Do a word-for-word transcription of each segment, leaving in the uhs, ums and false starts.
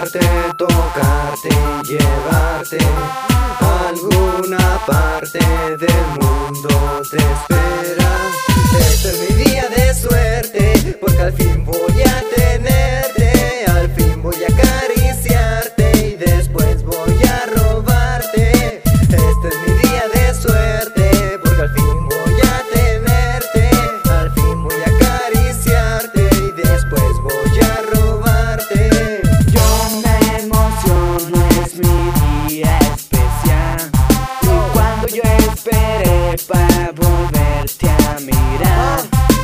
besarte, tocarte y llevarte a alguna parte del mundo te espera. Este es mi día de suerte, porque al fin voy a tenerte, al fin voy a acariciarte y después voy a robarte. Este es mi día de suerte, porque al fin voy a tenerte, al fin voy a acariciarte y después voy a robarte. Yo me emociono, es mi día especial, y cuando yo esperé para volverte a mirar,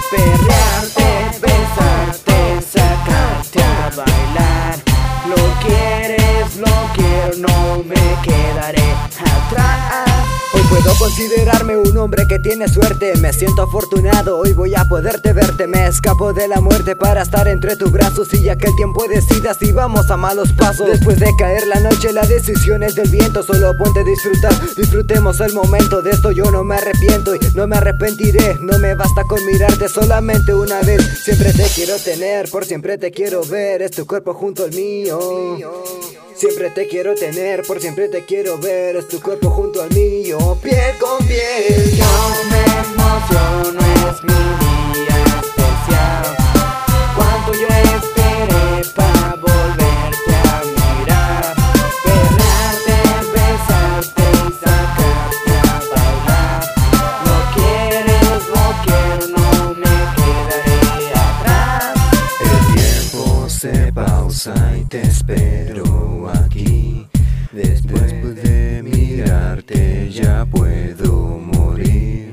perrearte, besarte, sacarte a bailar. Lo quieres, lo quiero, no me quedaré atrás. Hoy puedo considerarme un hombre que tiene suerte. Me siento afortunado, hoy voy a poderte verte. Me escapo de la muerte para estar entre tus brazos, y ya que el tiempo decida si vamos a malos pasos. Después de caer la noche, la decisión es del viento. Solo ponte a disfrutar, disfrutemos el momento. De esto yo no me arrepiento y no me arrepentiré. No me basta con mirarte solamente una vez. Siempre te quiero tener, por siempre te quiero ver. Es tu cuerpo junto al mío. Siempre te quiero tener, por siempre te quiero ver. Es tu cuerpo junto al mío, piel con piel. Yo me emociono, es mi día especial. Cuánto yo esperé para volverte a mirar, perrearte, besarte y sacarte a bailar. Lo quieres, lo quiero, no me quedaré atrás. El tiempo se pausa y te espero aquí. Después de mirarte ya puedo morir.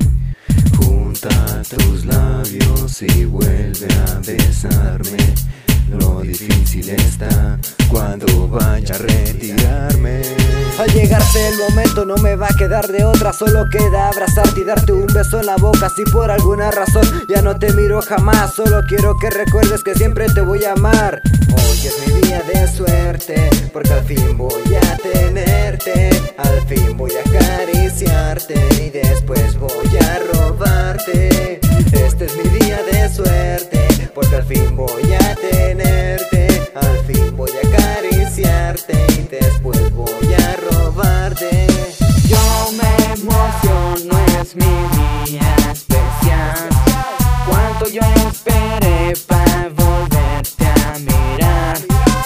Junta tus labios y vuelve a besarme. Lo difícil está cuando vaya a retirarme. Al llegarse el momento no me va a quedar de otra, solo queda abrazarte y darte un beso en la boca. Si por alguna razón ya no te miro jamás, solo quiero que recuerdes que siempre te voy a amar. Hoy es mi día de suerte, porque al fin voy a tenerte, al fin voy a acariciarte y después voy a robarte. Este es mi día de suerte, porque al fin voy a tenerte, al fin voy a acariciarte y después voy a robarte. Yo me emociono, es mi día especial. Cuánto yo esperé para volverte a mirar,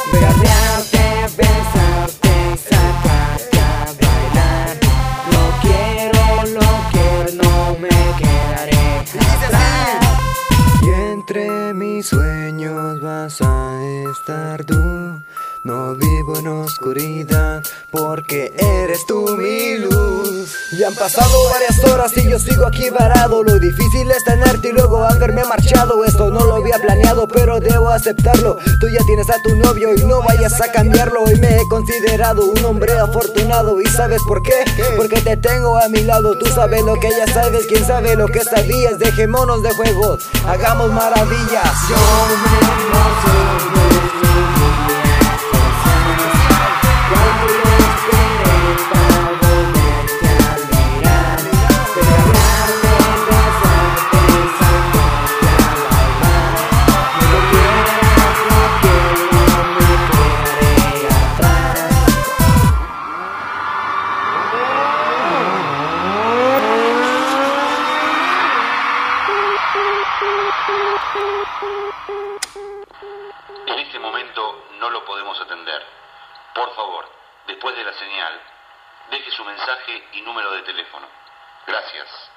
perrearte, besarte, sacarte a bailar. Lo quiero, lo quiero, no me quedaré atrás. Y entre mis sueños vas a estar tú. No vivo en oscuridad, porque eres tú mi luz. Ya han pasado varias horas y yo sigo aquí varado. Lo difícil es tenerte y luego haberme marchado. Esto no lo había planeado, pero debo aceptarlo. Tú ya tienes a tu novio y no vayas a cambiarlo. Hoy me he considerado un hombre afortunado. ¿Y sabes por qué? Porque te tengo a mi lado. Tú sabes lo que ya sabes, quién sabe lo que sabías. Dejémonos de juegos, hagamos maravillas. Yo me emociono. En este momento no lo podemos atender. Por favor, después de la señal, deje su mensaje y número de teléfono. Gracias.